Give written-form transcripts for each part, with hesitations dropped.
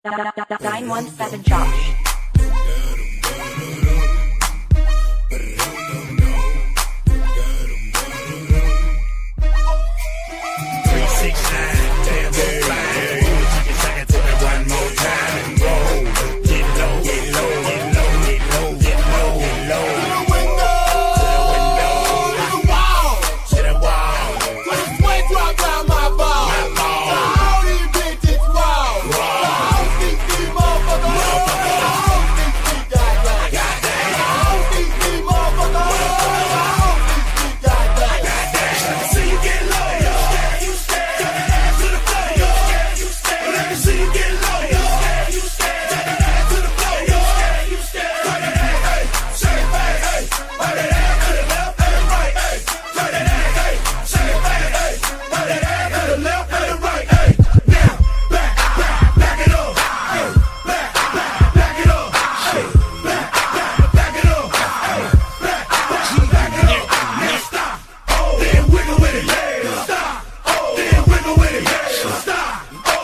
917 Josh. 369, damn, so fine. You take it to me one more time and roll. Get low, get low, get low, get low, get low, get low. To the window, to the wall, to the wall. With a sweat drop down my ball. All these bitches raw. All these motherfuckers. All these goddamn. All these motherfuckers. All these goddamn. Let me see you get low. Let me see you get low. Take that ass to the floor. Turn that ass, hey. Shake it back, hey. Turn that ass to the left and the right, hey. Turn that ass, hey. Shake it back, hey. Turn that ass to the left and the right, hey. Now, back it up. Hey. Back it up. Hey. Back it up. Hey. Back it up. Now stop. Oh, then wiggle with it. Stop. Oh, then wiggle with it. Stop.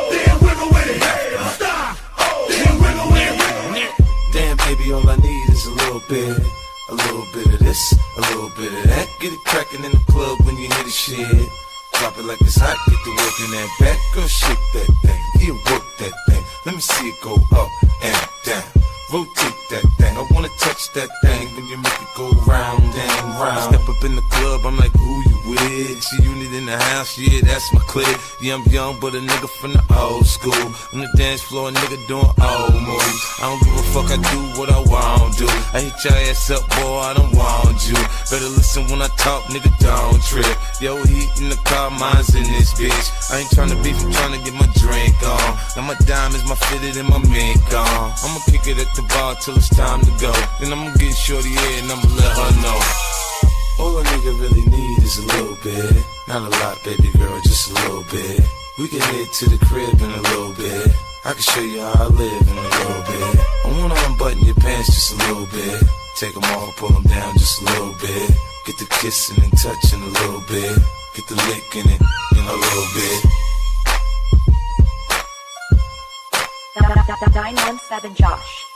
Damn, baby, all I need is a little bit of this, a little bit of that. Get it crackin' in the club when you hear the shit. Drop it like it's hot, get the work in that back. Girl, shake that thing, yeah, work that thing. Let me see it go up and down. Rotate that thing, I wanna touch that thing when you make it go round and round. Step up in the club, I'm like, who you with? See unit in the house, yeah, that's my clique. Yeah, I'm young, but a nigga from the old school. On the dance floor, a nigga doing old moves. I don't give a fuck, I do what I want to. I hit your ass up, boy, I don't want you. Better listen when I talk, nigga, don't trip. Yo, heat in the car, mine's in this bitch. I ain't tryna beef, I'm tryna get my drink on. Now my diamonds, my fitted, and my mink on. I'ma kick it at the bar till it's time to go. Then I'ma get shorty here and I'ma let her know. All a nigga really need is a little bit. Not a lot, baby girl, just a little bit. We can head to the crib in a little bit. I can show you how I live in a little bit. I wanna unbutton your pants just a little bit. Take them off, pull them down just a little bit. Get the kissing and touching a little bit. Get the licking it in a little bit. 917 Josh.